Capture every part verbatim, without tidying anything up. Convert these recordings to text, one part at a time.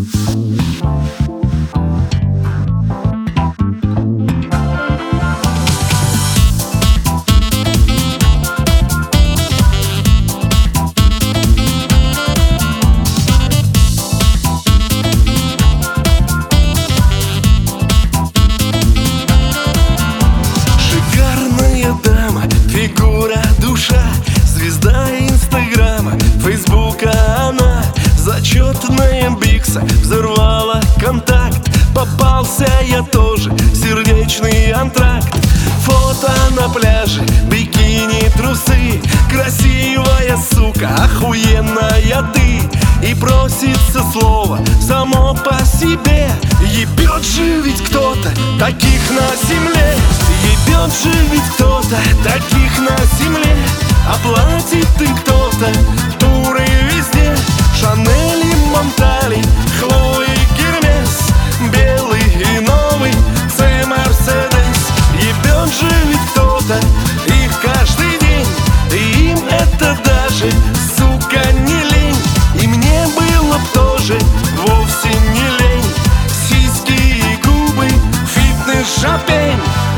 Фигура, душа, звезда инстаграма, фейсбука она, зачетная бикса, взорвала контакт. Попался я тоже, сердечный антракт. Фото на пляже, бикини, трусы, красивая сука, охуенная ты. И просится слово само по себе. Ебет же ведь кто-то таких на земле. Ебет же ведь кто-то таких на земле. Оплатит ты кто-то туры везде. Шанели, Монтали, Хлои, Гермес, белый и новый Це Мерседес. Ебет же ведь кто-то их каждый день. И им это даже, сука, не лень. И мне было б тоже вовсе не лень. Сиськи и губы, фитнес-шопень.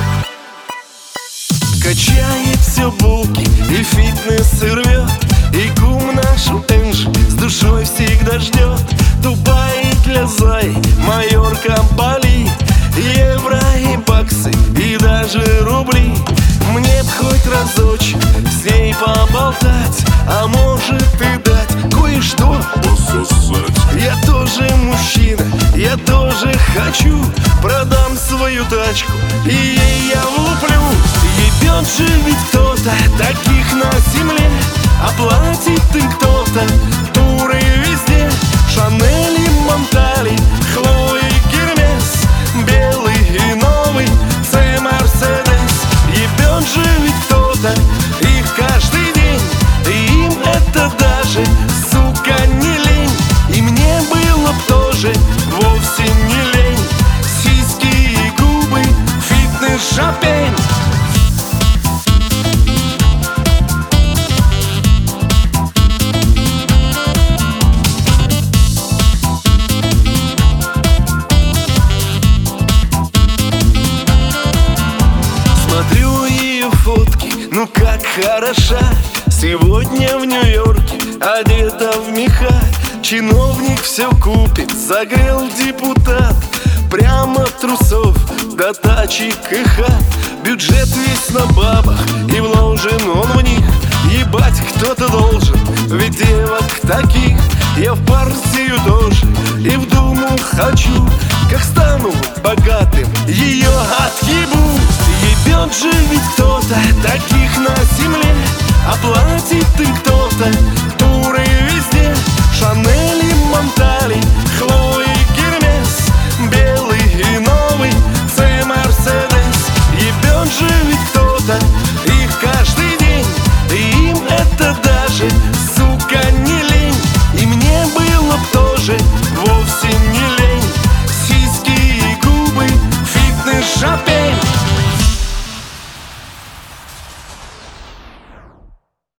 Качает все булки и фитнес рвет. И кум нашу Энжи с душой всегда ждет. Дубай для Зои, Майорка, Бали, евро и баксы и даже рубли. Мне б хоть разочек с ней поболтать, а может и дать кое-что пососать. Я тоже мужчина, я тоже хочу. Продам свою тачку и ей я влуплю. Ебет же ведь кто-то таких на земле. Оплатит ты кто-то туры везде. Шанели, Монтали, Хлои, Гермес, белый и новый Це Мерседес. Ебет же ведь кто-то их каждый день. И им это даже, сука, не лень. И мне было б тоже вовсе не лень. Сиськи и губы, фитнес-шопень. Смотрю ее фотки, ну как хороша. Сегодня в Нью-Йорке, одета в меха. Чиновник все купит, загрел депутат. Прямо трусов до тачек и хат. Бюджет весь на бабах, и вложен он в них. Ебать кто-то должен, ведь девок таких я в партию тоже и в Думу хочу. Как стану богатым, ее отъебу. Ебет же ведь кто-то таких на земле. Оплатит ты кто-то туры везде. Шанель,